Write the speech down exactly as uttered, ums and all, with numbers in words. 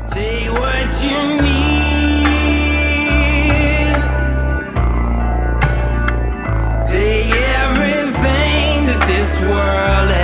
Take what you need. Take everything that this world has.